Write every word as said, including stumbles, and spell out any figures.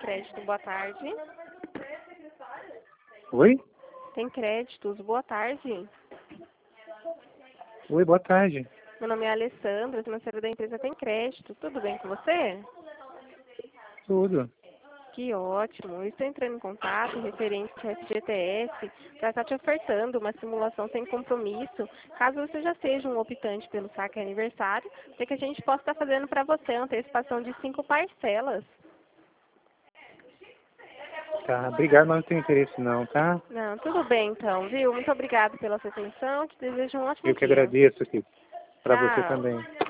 crédito, boa tarde. Oi? Tem créditos, boa tarde. Oi, boa tarde. Meu nome é Alessandra, financeira da empresa Tem Crédito. Tudo bem com você? Tudo. Que ótimo. Eu estou entrando em contato referente ao F G T S para estar te ofertando uma simulação sem compromisso, caso você já seja um optante pelo saque aniversário, para que a gente possa estar fazendo para você a antecipação de cinco parcelas. Tá, obrigado, mas não tenho interesse não, tá? Não, tudo bem então, viu? Muito obrigada pela sua atenção. Te desejo um ótimo Eu que dia. agradeço aqui. Para você Tchau. também.